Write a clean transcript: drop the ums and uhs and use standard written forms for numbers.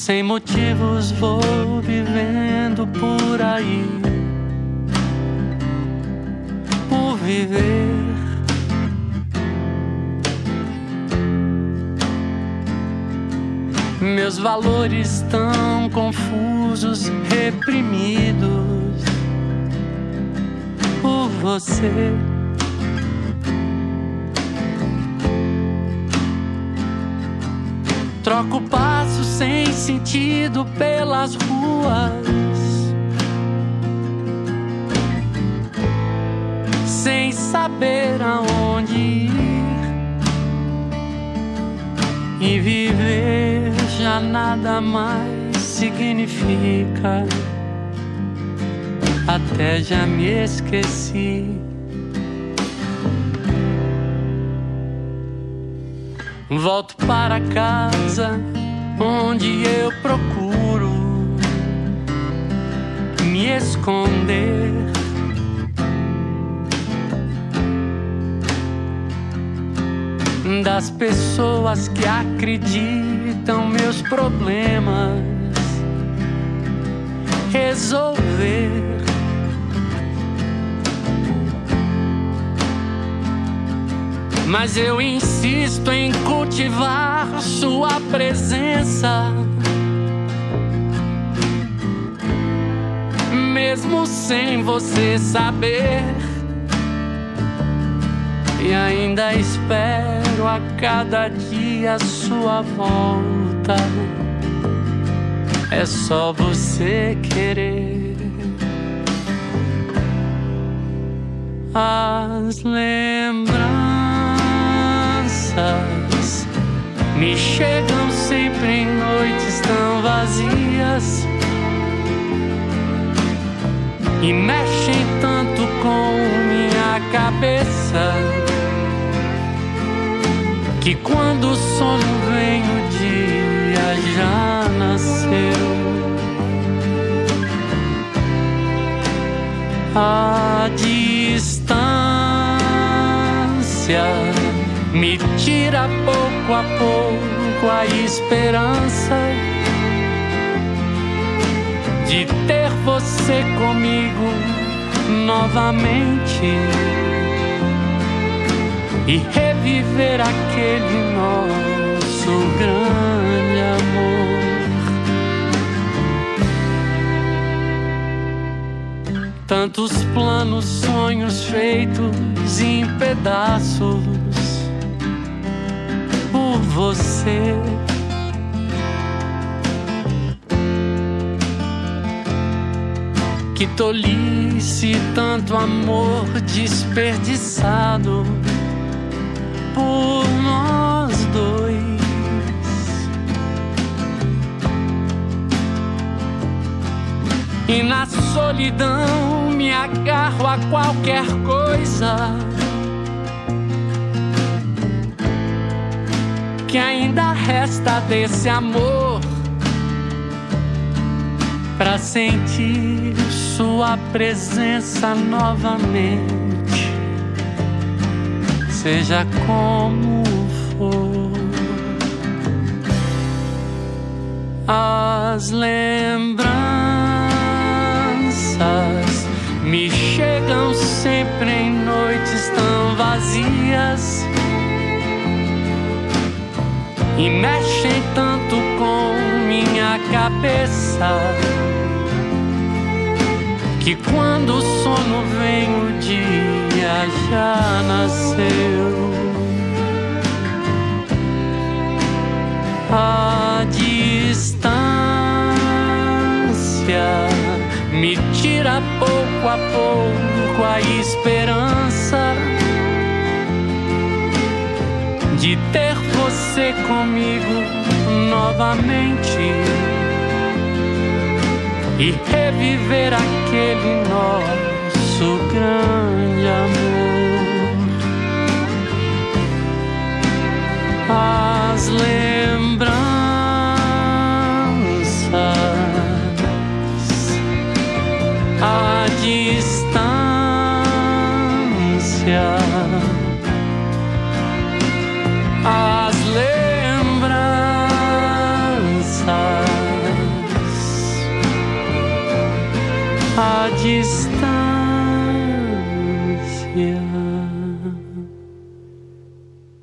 Sem motivos vou vivendo por aí, por viver. Meus valores tão confusos, reprimidos por você. Troco passos sem sentido pelas ruas, sem saber aonde ir. E viver já nada mais significa. Até já me esqueci. Volto para casa, onde eu procuro me esconder. Das pessoas que acreditam meus problemas resolver. Mas eu insisto em cultivar sua presença, mesmo sem você saber. E ainda espero a cada dia a sua volta. É só você querer. As lembranças me chegam sempre em noites tão vazias e mexem tanto com minha cabeça, que quando o sono vem o dia já nasceu. A distância me tira pouco a pouco a esperança de ter você comigo novamente e reviver aquele nosso grande amor. Tantos planos, sonhos feitos em pedaços por você. Que tolice, tanto amor desperdiçado por nós dois. E na solidão me agarro a qualquer coisa que ainda resta desse amor, pra sentir sua presença novamente, seja como for. As lembranças me chegam sempre em noites tão vazias e mexem tanto com minha cabeça, que quando o sono vem o dia já nasceu. A distância me tira pouco a pouco a esperança de ter você comigo novamente e reviver aquele nosso grande amor. As lembranças, a distância, as lembranças distância.